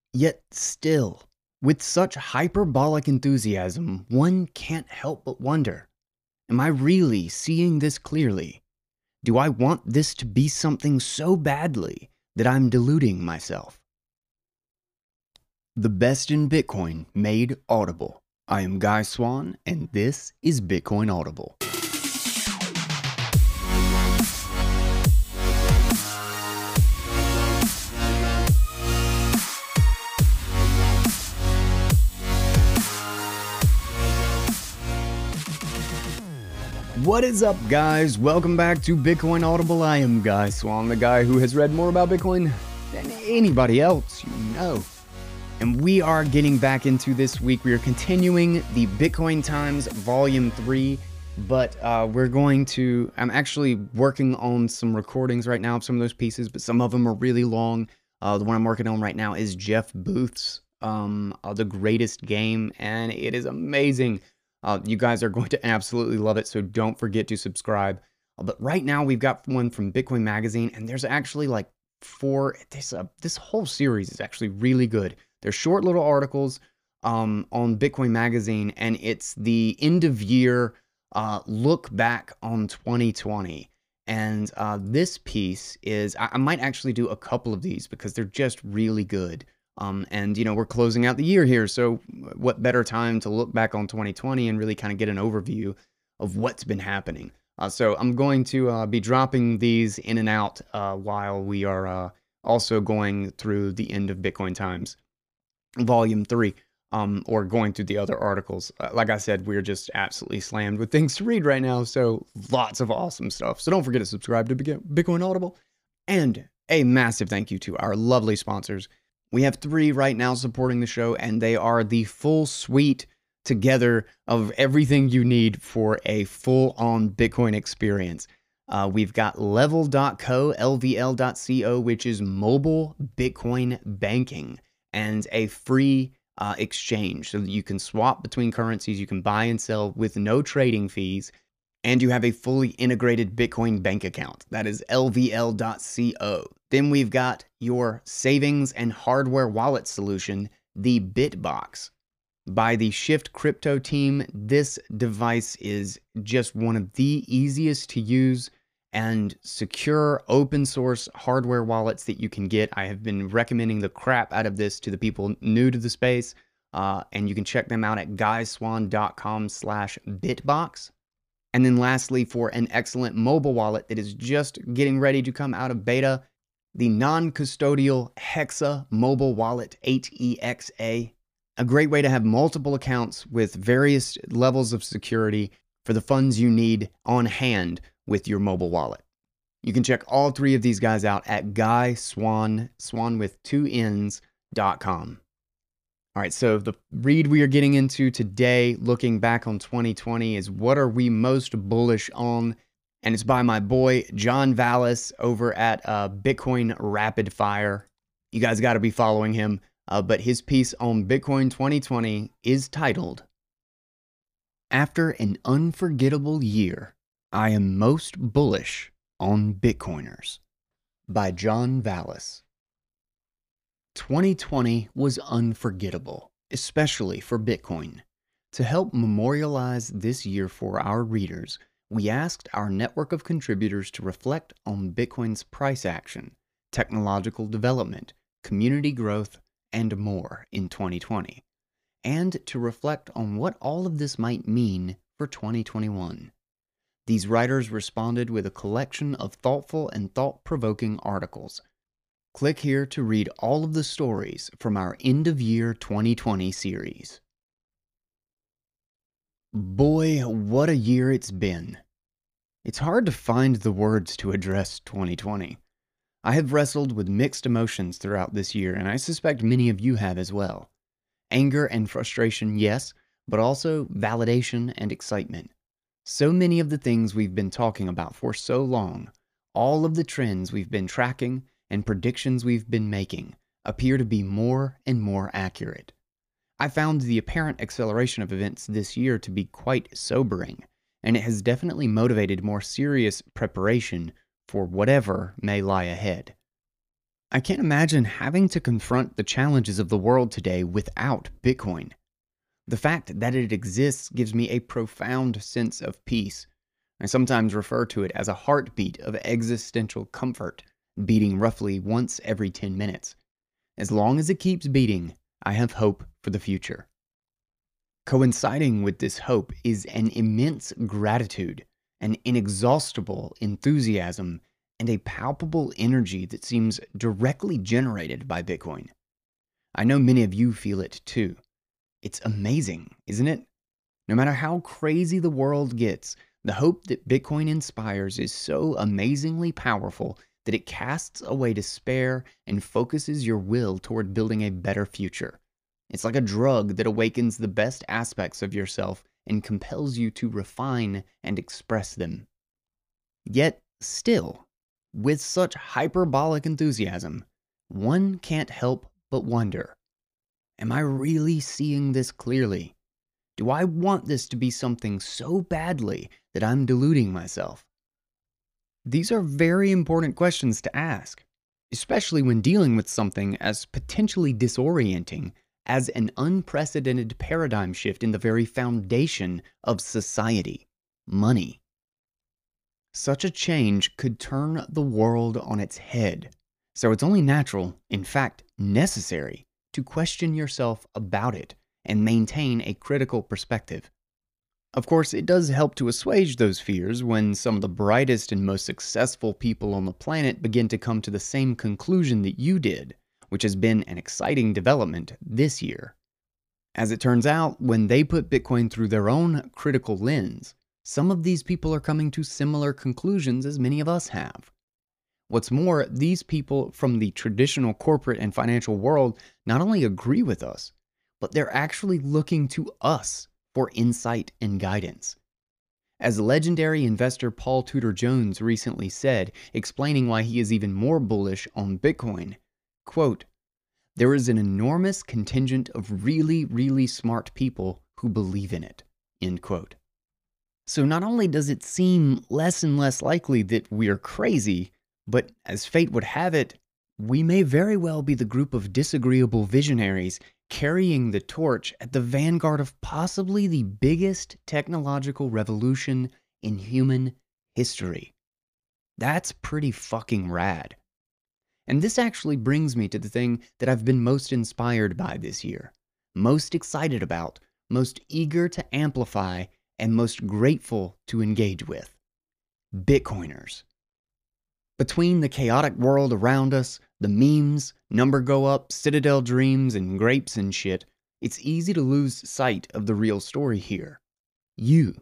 Yet still, with such hyperbolic enthusiasm, one can't help but wonder, am I really seeing this clearly? Do I want this to be something so badly that I'm deluding myself? The best in Bitcoin made audible. I am Guy Swan, and this is Bitcoin Audible. What is up, guys? Welcome back to Bitcoin Audible. I am Guy Swan, the guy who has read more about Bitcoin than anybody else you know. And we are getting back into this week. We are continuing the Bitcoin Times Volume 3, but I'm actually working on some recordings right now of some of those pieces, but some of them are really long. The one I'm working on right now is Jeff Booth's The Greatest Game, and it is amazing. You guys are going to absolutely love it, so don't forget to subscribe. But right now, we've got one from Bitcoin Magazine, and there's actually like four. This whole series is actually really good. They're short little articles on Bitcoin Magazine, and it's the end of year look back on 2020. And this piece is, I might actually do a couple of these because they're just really good. And, you know, we're closing out the year here, so what better time to look back on 2020 and really kind of get an overview of what's been happening. So I'm going to be dropping these in and out while we are also going through the end of Bitcoin Times Volume 3, or going through the other articles. Like I said, we're just absolutely slammed with things to read right now, so lots of awesome stuff. So don't forget to subscribe to Bitcoin Audible. And a massive thank you to our lovely sponsors. We have 3 right now supporting the show, and they are the full suite together of everything you need for a full-on Bitcoin experience. We've got Level.co, LVL.co, which is mobile Bitcoin banking, and a free exchange so that you can swap between currencies, you can buy and sell with no trading fees, and you have a fully integrated Bitcoin bank account. That is LVL.co. Then we've got your savings and hardware wallet solution, the Bitbox. By the Shift Crypto team, this device is just one of the easiest to use and secure open source hardware wallets that you can get. I have been recommending the crap out of this to the people new to the space, and you can check them out at guyswan.com/bitbox. And then lastly, for an excellent mobile wallet that is just getting ready to come out of beta, the non-custodial Hexa mobile wallet, HEXA. A great way to have multiple accounts with various levels of security for the funds you need on hand with your mobile wallet. You can check all 3 of these guys out at swan with 2 N's.com. All right, so the read we are getting into today, looking back on 2020, is What Are We Most Bullish On? And it's by my boy, John Vallis, over at Bitcoin Rapid Fire. You guys got to be following him. But his piece on Bitcoin 2020 is titled, After an Unforgettable Year, I Am Most Bullish on Bitcoiners, by John Vallis. 2020 was unforgettable, especially for Bitcoin. To help memorialize this year for our readers, we asked our network of contributors to reflect on Bitcoin's price action, technological development, community growth, and more in 2020, and to reflect on what all of this might mean for 2021. These writers responded with a collection of thoughtful and thought-provoking articles. Click here to read all of the stories from our End of Year 2020 series. Boy, what a year it's been. It's hard to find the words to address 2020. I have wrestled with mixed emotions throughout this year, and I suspect many of you have as well. Anger and frustration, yes, but also validation and excitement. So many of the things we've been talking about for so long, all of the trends we've been tracking and predictions we've been making, appear to be more and more accurate. I found the apparent acceleration of events this year to be quite sobering, and it has definitely motivated more serious preparation for whatever may lie ahead. I can't imagine having to confront the challenges of the world today without Bitcoin. The fact that it exists gives me a profound sense of peace. I sometimes refer to it as a heartbeat of existential comfort, beating roughly once every 10 minutes. As long as it keeps beating, I have hope for the future. Coinciding with this hope is an immense gratitude, an inexhaustible enthusiasm, and a palpable energy that seems directly generated by Bitcoin. I know many of you feel it too. It's amazing, isn't it? No matter how crazy the world gets, the hope that Bitcoin inspires is so amazingly powerful that it casts away despair and focuses your will toward building a better future. It's like a drug that awakens the best aspects of yourself and compels you to refine and express them. Yet, still, with such hyperbolic enthusiasm, one can't help but wonder, am I really seeing this clearly? Do I want this to be something so badly that I'm deluding myself? These are very important questions to ask, especially when dealing with something as potentially disorienting as an unprecedented paradigm shift in the very foundation of society, money. Such a change could turn the world on its head, so it's only natural, in fact necessary, to question yourself about it and maintain a critical perspective. Of course, it does help to assuage those fears when some of the brightest and most successful people on the planet begin to come to the same conclusion that you did, which has been an exciting development this year. As it turns out, when they put Bitcoin through their own critical lens, some of these people are coming to similar conclusions as many of us have. What's more, these people from the traditional corporate and financial world not only agree with us, but they're actually looking to us for insight and guidance. As legendary investor Paul Tudor Jones recently said, explaining why he is even more bullish on Bitcoin, quote, "There is an enormous contingent of really, really smart people who believe in it," end quote. So not only does it seem less and less likely that we're crazy, but as fate would have it, we may very well be the group of disagreeable visionaries carrying the torch at the vanguard of possibly the biggest technological revolution in human history. That's pretty fucking rad. And this actually brings me to the thing that I've been most inspired by this year, most excited about, most eager to amplify, and most grateful to engage with. Bitcoiners. Between the chaotic world around us, the memes, number go up, Citadel dreams, and grapes and shit, it's easy to lose sight of the real story here. You.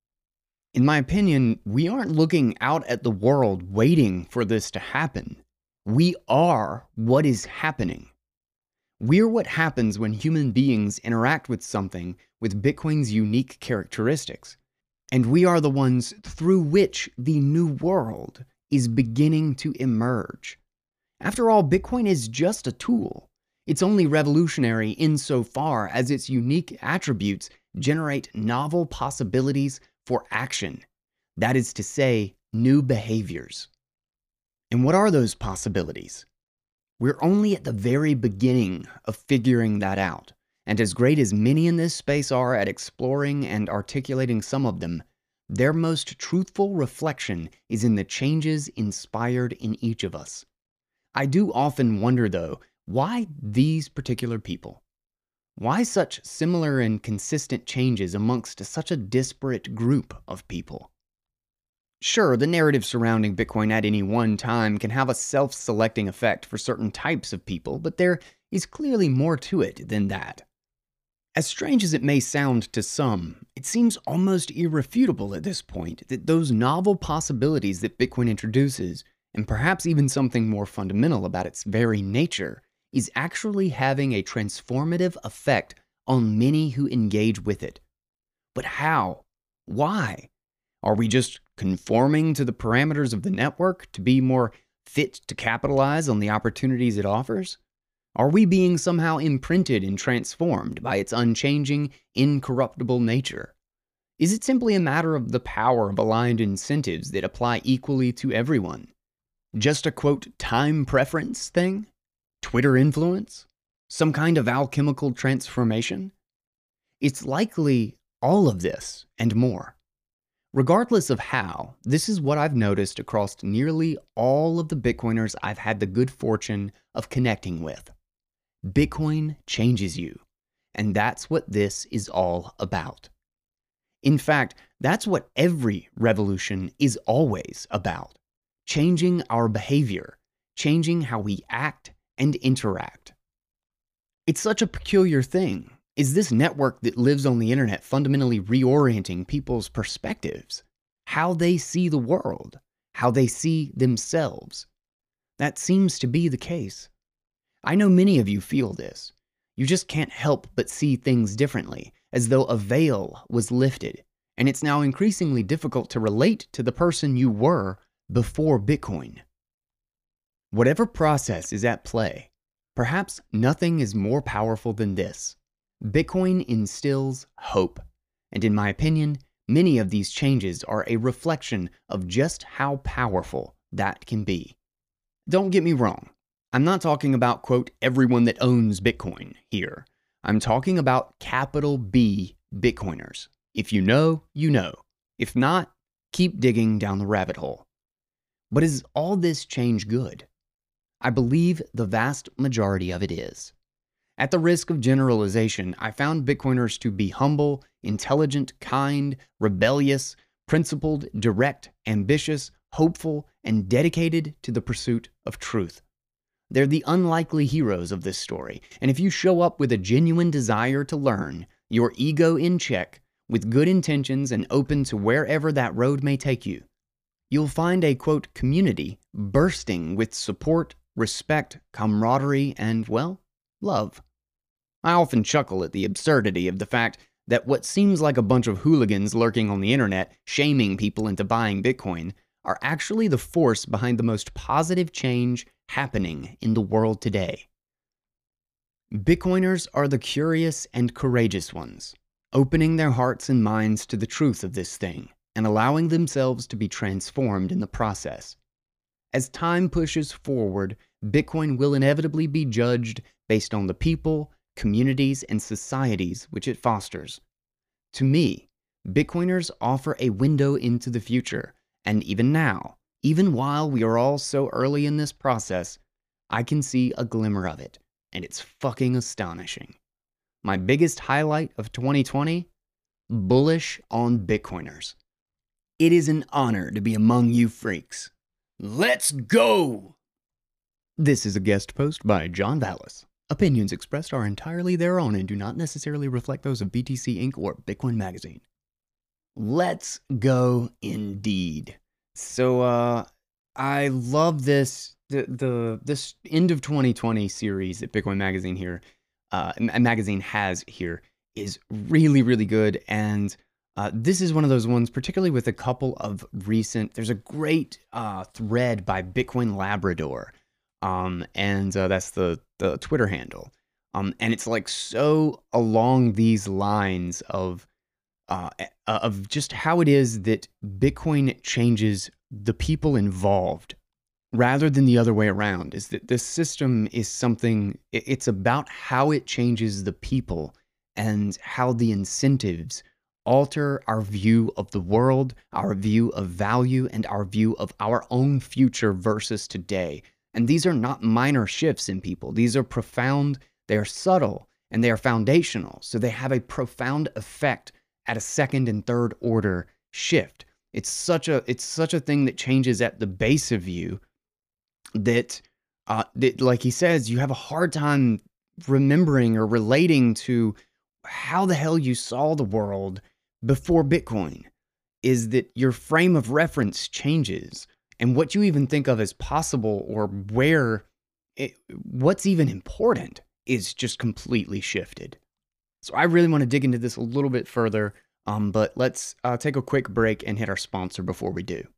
In my opinion, we aren't looking out at the world waiting for this to happen. We are what is happening. We're what happens when human beings interact with something with Bitcoin's unique characteristics. And we are the ones through which the new world is beginning to emerge. After all, Bitcoin is just a tool. It's only revolutionary insofar as its unique attributes generate novel possibilities for action. That is to say, new behaviors. And what are those possibilities? We're only at the very beginning of figuring that out. And as great as many in this space are at exploring and articulating some of them, their most truthful reflection is in the changes inspired in each of us. I do often wonder, though, why these particular people? Why such similar and consistent changes amongst such a disparate group of people? Sure, the narrative surrounding Bitcoin at any one time can have a self-selecting effect for certain types of people, but there is clearly more to it than that. As strange as it may sound to some, it seems almost irrefutable at this point that those novel possibilities that Bitcoin introduces, and perhaps even something more fundamental about its very nature, is actually having a transformative effect on many who engage with it. But how? Why? Are we just conforming to the parameters of the network to be more fit to capitalize on the opportunities it offers? Are we being somehow imprinted and transformed by its unchanging, incorruptible nature? Is it simply a matter of the power of aligned incentives that apply equally to everyone? Just a quote, time preference thing? Twitter influence? Some kind of alchemical transformation? It's likely all of this and more. Regardless of how, this is what I've noticed across nearly all of the Bitcoiners I've had the good fortune of connecting with. Bitcoin changes you, and that's what this is all about. In fact, that's what every revolution is always about. Changing our behavior, changing how we act and interact. It's such a peculiar thing. Is this network that lives on the internet fundamentally reorienting people's perspectives? How they see the world? How they see themselves? That seems to be the case. I know many of you feel this. You just can't help but see things differently, as though a veil was lifted, and it's now increasingly difficult to relate to the person you were before Bitcoin. Whatever process is at play, perhaps nothing is more powerful than this. Bitcoin instills hope, and in my opinion, many of these changes are a reflection of just how powerful that can be. Don't get me wrong, I'm not talking about, quote, everyone that owns Bitcoin here. I'm talking about capital B Bitcoiners. If you know, you know. If not, keep digging down the rabbit hole. But is all this change good? I believe the vast majority of it is. At the risk of generalization, I found Bitcoiners to be humble, intelligent, kind, rebellious, principled, direct, ambitious, hopeful, and dedicated to the pursuit of truth. They're the unlikely heroes of this story, and if you show up with a genuine desire to learn, your ego in check, with good intentions and open to wherever that road may take you, you'll find a, quote, community bursting with support, respect, camaraderie, and, well, love. I often chuckle at the absurdity of the fact that what seems like a bunch of hooligans lurking on the internet shaming people into buying Bitcoin are actually the force behind the most positive change happening in the world today. Bitcoiners are the curious and courageous ones, opening their hearts and minds to the truth of this thing and allowing themselves to be transformed in the process. As time pushes forward, Bitcoin will inevitably be judged based on the people, communities, and societies which it fosters. To me, Bitcoiners offer a window into the future, and even now, even while we are all so early in this process, I can see a glimmer of it, and it's fucking astonishing. My biggest highlight of 2020? Bullish on Bitcoiners. It is an honor to be among you freaks. Let's go! This is a guest post by John Vallis. Opinions expressed are entirely their own and do not necessarily reflect those of BTC Inc. or Bitcoin Magazine. Let's go indeed. So, I love this, this end of 2020 series that Bitcoin Magazine here, magazine has here is really, really good. And this is one of those ones, particularly with a couple of recent, there's a great thread by Bitcoin Labrador. And that's the Twitter handle. And it's like so along these lines of just how it is that Bitcoin changes the people involved rather than the other way around, is that this system is something, it's about how it changes the people and how the incentives alter our view of the world, our view of value, and our view of our own future versus today. And these are not minor shifts in people. These are profound, they are subtle, and they are foundational. So they have a profound effect at a second and third order shift. It's such a thing that changes at the base of you that, like he says, you have a hard time remembering or relating to how the hell you saw the world before Bitcoin. Is that your frame of reference changes, and what you even think of as possible or what's even important is just completely shifted. So I really want to dig into this a little bit further, but let's take a quick break and hit our sponsor before we do.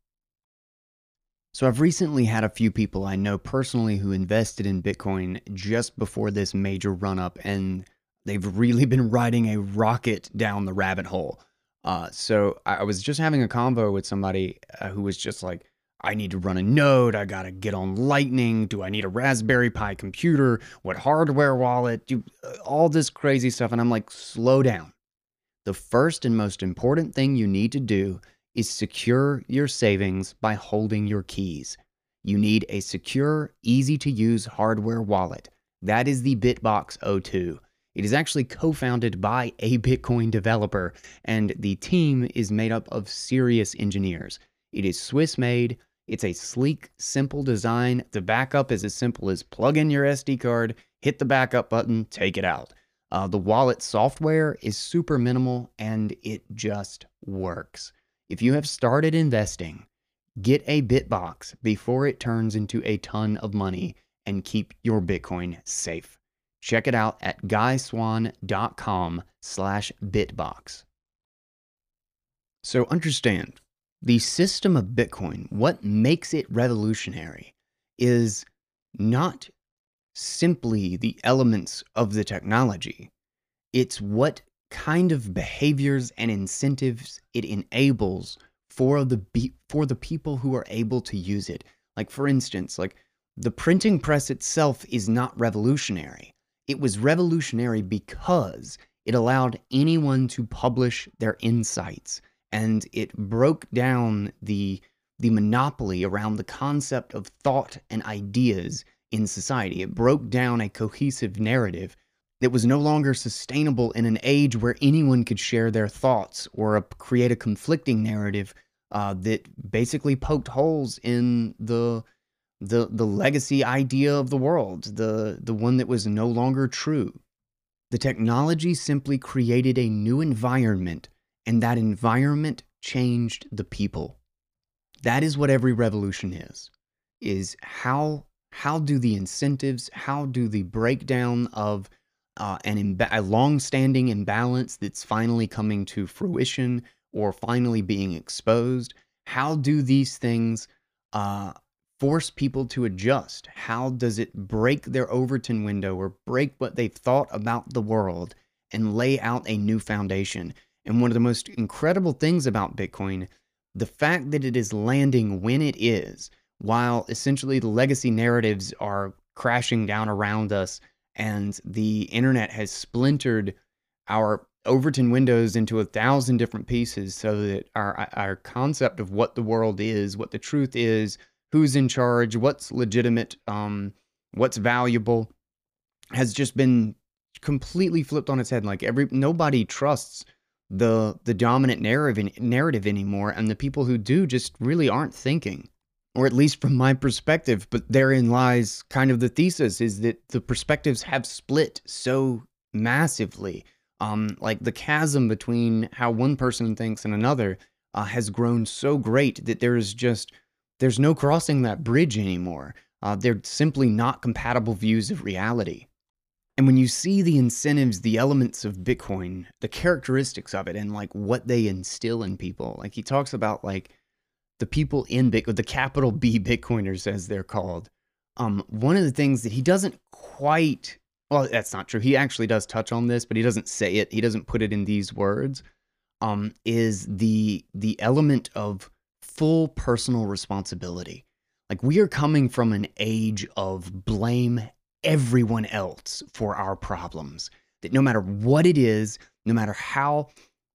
So I've recently had a few people I know personally who invested in Bitcoin just before this major run-up, and they've really been riding a rocket down the rabbit hole. So I was just having a convo with somebody who was just like, I need to run a node. I got to get on Lightning. Do I need a Raspberry Pi computer? What hardware wallet? All this crazy stuff. And I'm like, slow down. The first and most important thing you need to do is secure your savings by holding your keys. You need a secure, easy to use hardware wallet. That is the BitBox O2. It is actually co-founded by a Bitcoin developer, and the team is made up of serious engineers. It is Swiss-made. It's a sleek, simple design. The backup is as simple as plug in your SD card, hit the backup button, take it out. The wallet software is super minimal, and it just works. If you have started investing, get a BitBox before it turns into a ton of money, and keep your Bitcoin safe. Check it out at guyswan.com/bitbox. So understand, the system of Bitcoin, what makes it revolutionary is not simply the elements of the technology. It's what kind of behaviors and incentives it enables for the people who are able to use it. Like, for instance, like the printing press itself is not revolutionary. It was revolutionary because it allowed anyone to publish their insights, and it broke down the monopoly around the concept of thought and ideas in society. It broke down a cohesive narrative that was no longer sustainable in an age where anyone could share their thoughts or create a conflicting narrative that basically poked holes in the legacy idea of the world, the one that was no longer true. The technology simply created a new environment, and that environment changed the people. That is what every revolution is how do the incentives, how do the breakdown of a long-standing imbalance that's finally coming to fruition or finally being exposed, how do these things force people to adjust? How does it break their Overton window or break what they've thought about the world and lay out a new foundation? And one of the most incredible things about Bitcoin, the fact that it is landing when it is, while essentially the legacy narratives are crashing down around us and the internet has splintered our Overton windows into 1,000 different pieces so that our concept of what the world is, what the truth is, who's in charge, what's legitimate, what's valuable, has just been completely flipped on its head. Like nobody trusts the dominant narrative anymore, and the people who do just really aren't thinking. Or at least from my perspective, but therein lies kind of the thesis, is that the perspectives have split so massively. Like the chasm between how one person thinks and another has grown so great that there's no crossing that bridge anymore. They're simply not compatible views of reality. And when you see the incentives, the elements of Bitcoin, the characteristics of it, and like what they instill in people, like he talks about like the people in Bitcoin, the capital B Bitcoiners as they're called. One of the things that he doesn't quite, well, that's not true. He actually does touch on this, but he doesn't say it. He doesn't put it in these words. Is the element of full personal responsibility. Like, we are coming from an age of blame everyone else for our problems. That no matter what it is, no matter how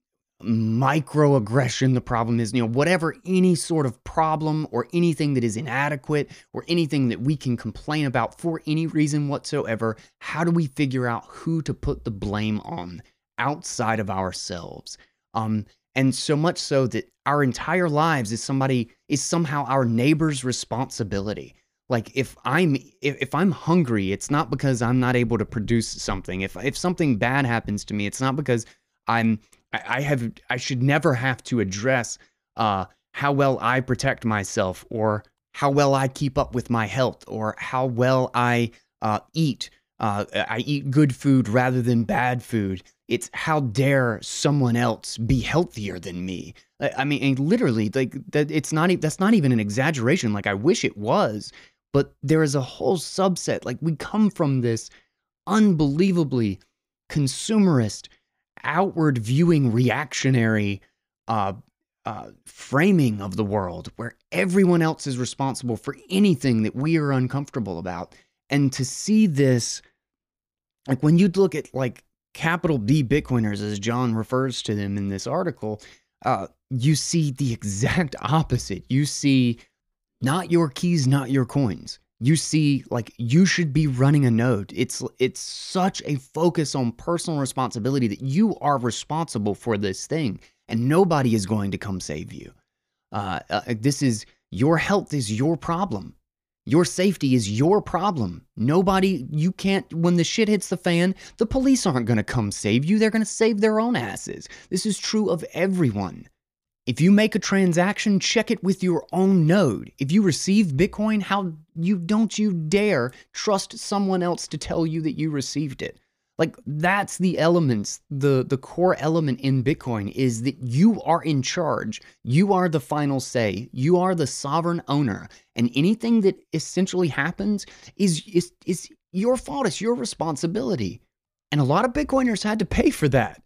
microaggression the problem is, whatever, any sort of problem or anything that is inadequate or anything that we can complain about for any reason whatsoever, how do we figure out who to put the blame on outside of ourselves? And so much so that our entire lives is somehow our neighbor's responsibility. Like if I'm hungry, it's not because I'm not able to produce something. If something bad happens to me, it's not because I should never have to address how well I protect myself, or how well I keep up with my health, or how well I eat. I eat good food rather than bad food. It's how dare someone else be healthier than me. I mean, literally, like that. That's not even an exaggeration. Like, I wish it was, but there is a whole subset. Like, we come from this unbelievably consumerist, outward viewing, reactionary framing of the world where everyone else is responsible for anything that we are uncomfortable about. And to see this, like when you look at like capital B Bitcoiners, as John refers to them in this article, you see the exact opposite. You see not your keys, not your coins. You see, like, you should be running a node. It's such a focus on personal responsibility that you are responsible for this thing, and nobody is going to come save you. This is your health is your problem. Your safety is your problem. You can't, when the shit hits the fan, the police aren't going to come save you. They're going to save their own asses. This is true of everyone. If you make a transaction, check it with your own node. If you receive Bitcoin, don't you dare trust someone else to tell you that you received it. Like, that's the elements, the core element in Bitcoin is that you are in charge. You are the final say. You are the sovereign owner. And anything that essentially happens is your fault. It's your responsibility. And a lot of Bitcoiners had to pay for that.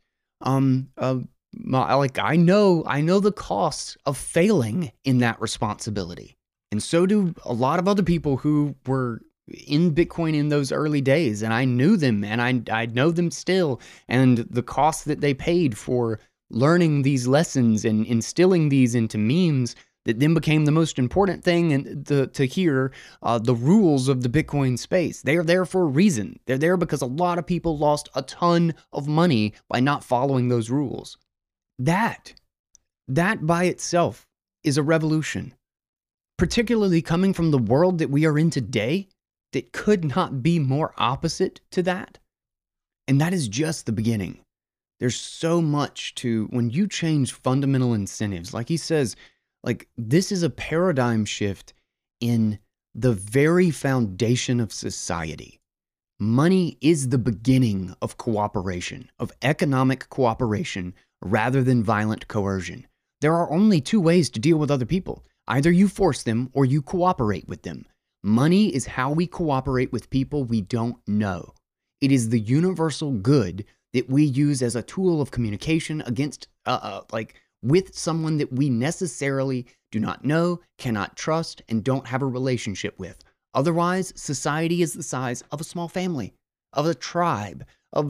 Like I know the costs of failing in that responsibility. And so do a lot of other people who were in Bitcoin in those early days. And I knew them, and I know them still. And the cost that they paid for learning these lessons and instilling these into memes that then became the most important thing and to hear the rules of the Bitcoin space. They're there for a reason. They're there because a lot of people lost a ton of money by not following those rules. That by itself is a revolution, particularly coming from the world that we are in today, that could not be more opposite to that. And that is just the beginning. There's so much to, when you change fundamental incentives, like he says, like this is a paradigm shift in the very foundation of society. Money is the beginning of cooperation, of economic cooperation, rather than violent coercion. There are only two ways to deal with other people. Either you force them or you cooperate with them. Money is how we cooperate with people we don't know. It is the universal good that we use as a tool of communication against, with someone that we necessarily do not know, cannot trust, and don't have a relationship with. Otherwise, society is the size of a small family, of a tribe,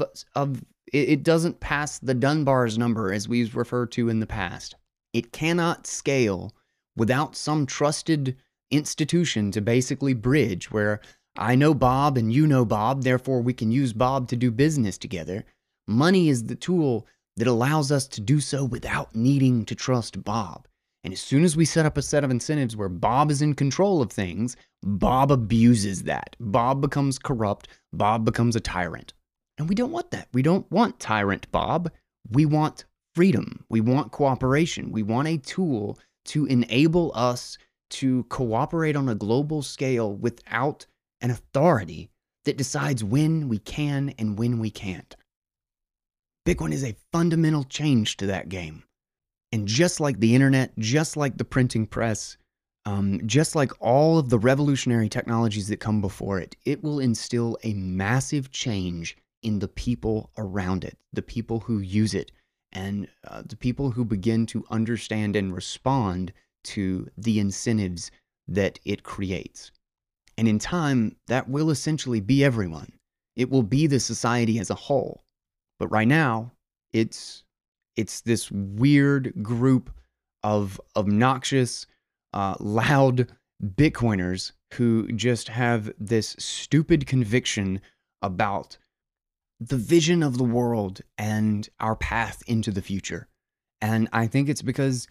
it doesn't pass the Dunbar's number as we've referred to in the past. It cannot scale without some trusted institution to basically bridge where I know Bob and you know Bob, therefore we can use Bob to do business together. Money is the tool that allows us to do so without needing to trust Bob. And as soon as we set up a set of incentives where Bob is in control of things, Bob abuses that. Bob becomes corrupt. Bob becomes a tyrant. And we don't want that. We don't want tyrant Bob. We want freedom. We want cooperation. We want a tool to enable us to cooperate on a global scale without an authority that decides when we can and when we can't. Bitcoin is a fundamental change to that game. And just like the internet, just like the printing press, just like all of the revolutionary technologies that come before it, it will instill a massive change in the people around it, the people who use it, and the people who begin to understand and respond to the incentives that it creates. And in time, that will essentially be everyone. It will be the society as a whole. But right now, it's this weird group of obnoxious, loud Bitcoiners who just have this stupid conviction about the vision of the world and our path into the future. And I think it's because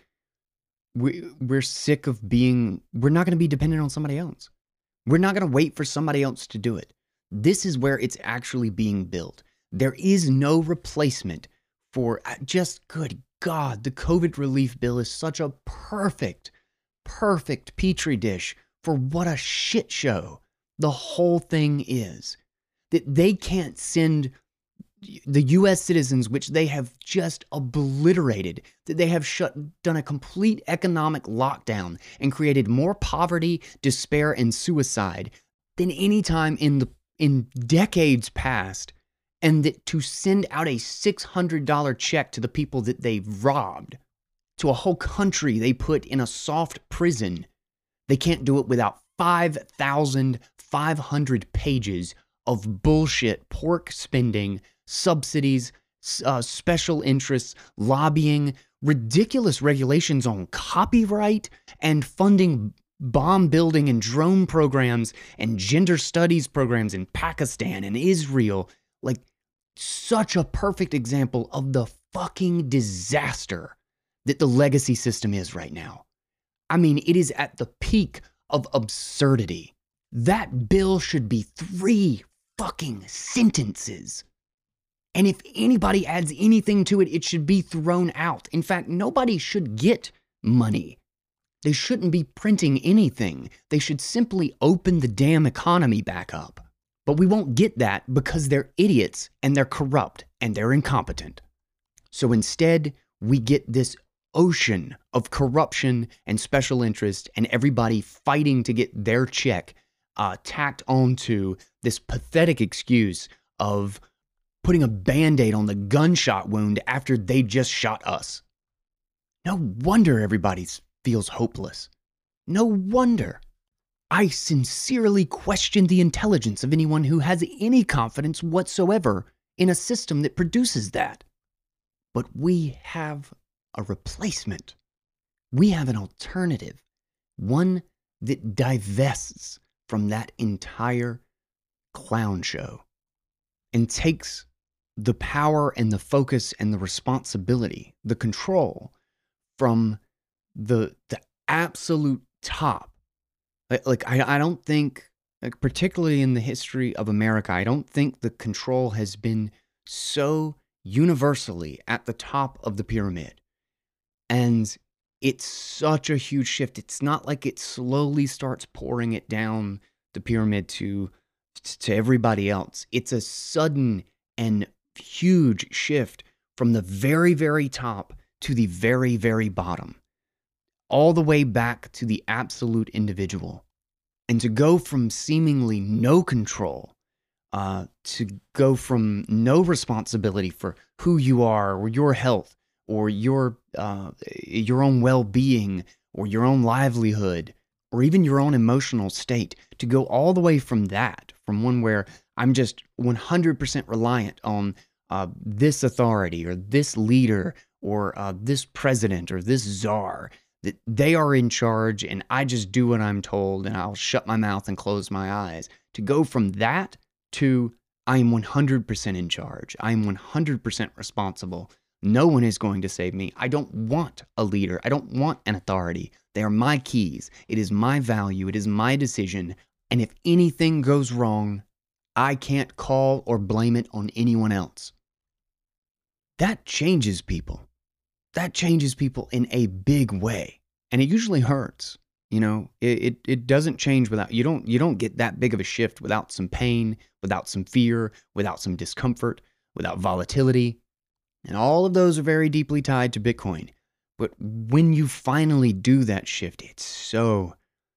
we're sick of we're not going to be dependent on somebody else. We're not going to wait for somebody else to do it. This is where it's actually being built. There is no replacement for just, good God, the COVID relief bill is such a perfect petri dish for what a shit show the whole thing is. That they can't send the U.S. citizens, which they have just obliterated, that they have done a complete economic lockdown and created more poverty, despair, and suicide than any time in decades past, and that to send out a $600 check to the people that they've robbed to a whole country they put in a soft prison. They can't do it without 5,500 pages of bullshit, pork spending, subsidies, special interests, lobbying, ridiculous regulations on copyright, and funding bomb building and drone programs and gender studies programs in Pakistan and Israel. Like, such a perfect example of the fucking disaster that the legacy system is right now. I mean, it is at the peak of absurdity. That bill should be 3 fucking sentences. And if anybody adds anything to it, it should be thrown out. In fact, nobody should get money. They shouldn't be printing anything. They should simply open the damn economy back up. But we won't get that because they're idiots and they're corrupt and they're incompetent. So instead, we get this ocean of corruption and special interest and everybody fighting to get their check tacked onto this pathetic excuse of putting a Band-Aid on the gunshot wound after they just shot us. No wonder everybody feels hopeless. No wonder. I sincerely question the intelligence of anyone who has any confidence whatsoever in a system that produces that. But we have a replacement. We have an alternative, one that divests from that entire clown show and takes the power and the focus and the responsibility, the control from the absolute top. Like I don't think, like particularly in the history of America, I don't think the control has been so universally at the top of the pyramid. And it's such a huge shift. It's not like it slowly starts pouring it down the pyramid to everybody else. It's a sudden and huge shift from the very, very top to the very, very bottom, all the way back to the absolute individual. And to go from seemingly no control, to go from no responsibility for who you are or your health or your own well-being or your own livelihood or even your own emotional state, to go all the way from that, from one where I'm just 100% reliant on this authority or this leader or this president or this czar, that they are in charge and I just do what I'm told and I'll shut my mouth and close my eyes. To go from that to I am 100% in charge. I am 100% responsible. No one is going to save me. I don't want a leader. I don't want an authority. They are my keys. It is my value. It is my decision. And if anything goes wrong, I can't call or blame it on anyone else. That changes people. That changes people in a big way. And it usually hurts. You know, it doesn't change without, you don't get that big of a shift without some pain, without some fear, without some discomfort, without volatility. And all of those are very deeply tied to Bitcoin. But when you finally do that shift, it's so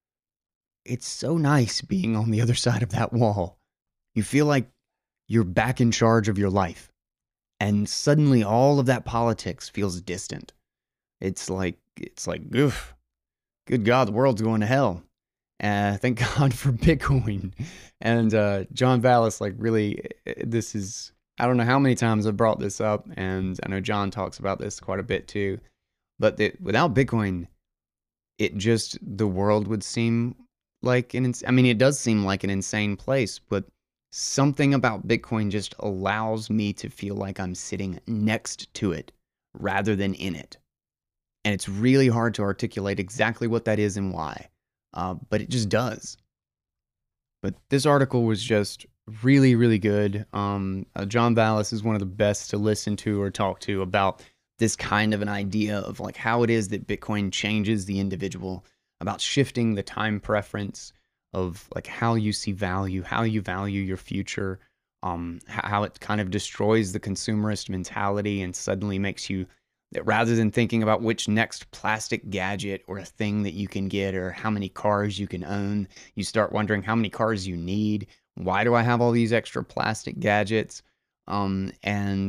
nice being on the other side of that wall. You feel like you're back in charge of your life. And suddenly all of that politics feels distant. It's like, oof, good God, the world's going to hell. Thank God for Bitcoin. And John Vallis, like really, this is, I don't know how many times I've brought this up, and I know John talks about this quite a bit too. But without Bitcoin, the world would seem like it does seem like an insane place, but something about Bitcoin just allows me to feel like I'm sitting next to it rather than in it. And it's really hard to articulate exactly what that is and why, but it just does. But this article was just really, really good. John Vallis is one of the best to listen to or talk to about this kind of an idea of like how it is that Bitcoin changes the individual, about shifting the time preference of like how you see value, how you value your future, how it kind of destroys the consumerist mentality and suddenly makes you, that rather than thinking about which next plastic gadget or a thing that you can get or how many cars you can own, you start wondering how many cars you need. Why do I have all these extra plastic gadgets? And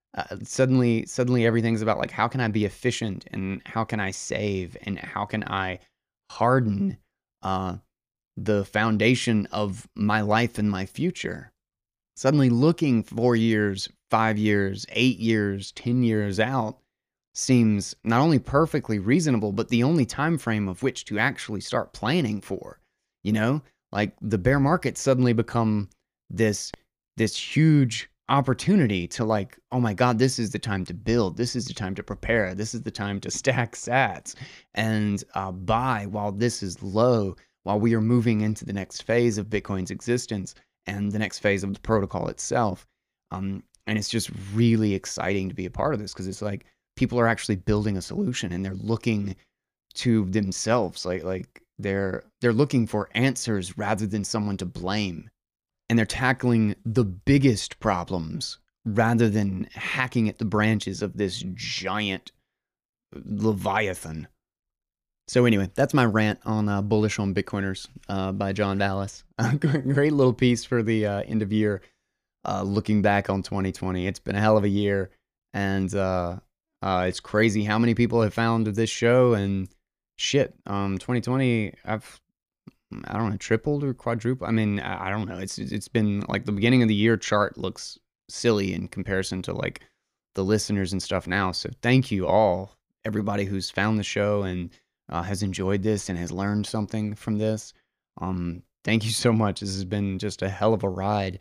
Suddenly everything's about like, how can I be efficient, and how can I save, and how can I harden uh, the foundation of my life and my future. Suddenly looking 4 years, 5 years, 8 years, 10 years out seems not only perfectly reasonable, but the only time frame of which to actually start planning for. You know, like the bear market suddenly become this huge opportunity to like, oh my God, this is the time to build. This is the time to prepare. This is the time to stack sats and buy while this is low, while we are moving into the next phase of Bitcoin's existence and the next phase of the protocol itself. And it's just really exciting to be a part of this, because it's like people are actually building a solution and they're looking to themselves, like they're looking for answers rather than someone to blame, and they're tackling the biggest problems rather than hacking at the branches of this giant leviathan. So anyway, that's my rant on Bullish on Bitcoiners by John Dallas. Great little piece for the end of year, looking back on 2020. It's been a hell of a year, and it's crazy how many people have found this show, and shit, 2020, I don't know, tripled or quadrupled. I mean, I don't know. It's been like the beginning of the year chart looks silly in comparison to like the listeners and stuff now. So thank you all, everybody who's found the show and has enjoyed this and has learned something from this. Thank you so much. This has been just a hell of a ride.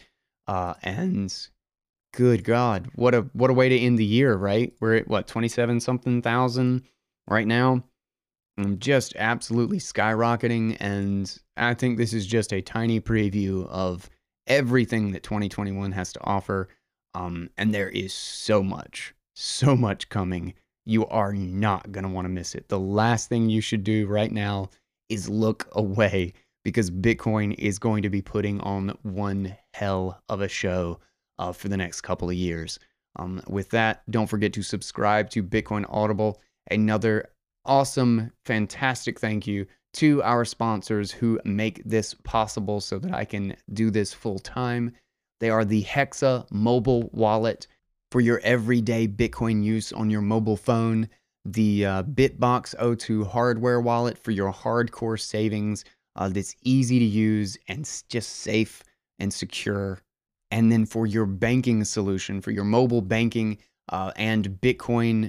And good God, what a way to end the year, right? We're at what, 27 something thousand right now. I'm just absolutely skyrocketing, and I think this is just a tiny preview of everything that 2021 has to offer. And there is so much coming. You are not going to want to miss it. The last thing you should do right now is look away, because Bitcoin is going to be putting on one hell of a show for the next couple of years. With that, don't forget to subscribe to Bitcoin Audible. Another awesome, fantastic thank you to our sponsors who make this possible so that I can do this full time. They are the Hexa mobile wallet for your everyday Bitcoin use on your mobile phone, the Bitbox O2 hardware wallet for your hardcore savings that's easy to use and just safe and secure. And then for your banking solution, for your mobile banking and Bitcoin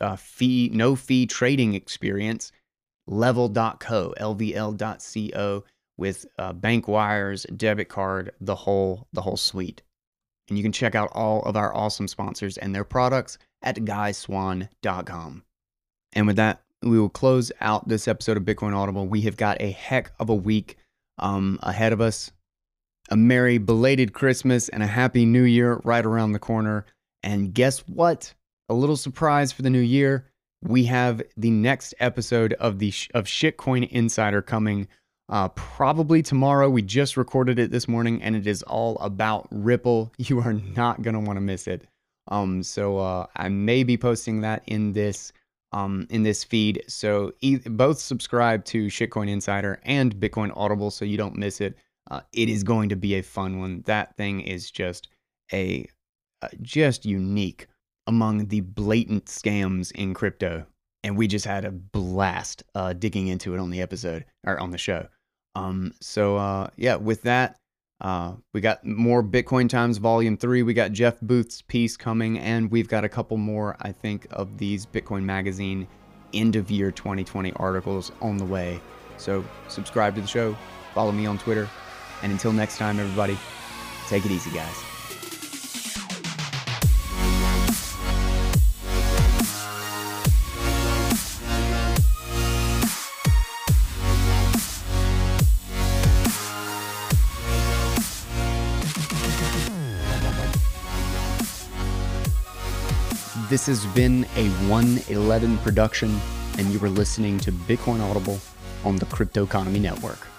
no fee trading experience, level.co, lvl.co, with bank wires, debit card, the whole suite. And you can check out all of our awesome sponsors and their products at guyswan.com. And with that, we will close out this episode of Bitcoin Audible. We have got a heck of a week ahead of us. A merry belated Christmas and a happy new year right around the corner. And guess what? A little surprise for the new year. We have the next episode of Shitcoin Insider coming probably tomorrow. We just recorded it this morning, and it is all about Ripple. You are not going to want to miss it. So I may be posting that in this feed. So both subscribe to Shitcoin Insider and Bitcoin Audible so you don't miss it. It is going to be a fun one. That thing is just just unique among the blatant scams in crypto. And we just had a blast digging into it on the episode, or on the show. So yeah, with that, we got more Bitcoin Times Volume 3. We got Jeff Booth's piece coming, and we've got a couple more, I think, of these Bitcoin Magazine end of year 2020 articles on the way. So subscribe to the show, follow me on Twitter, and until next time, everybody, take it easy, guys. This has been a 111 production, and you were listening to Bitcoin Audible on the Cryptoconomy Network.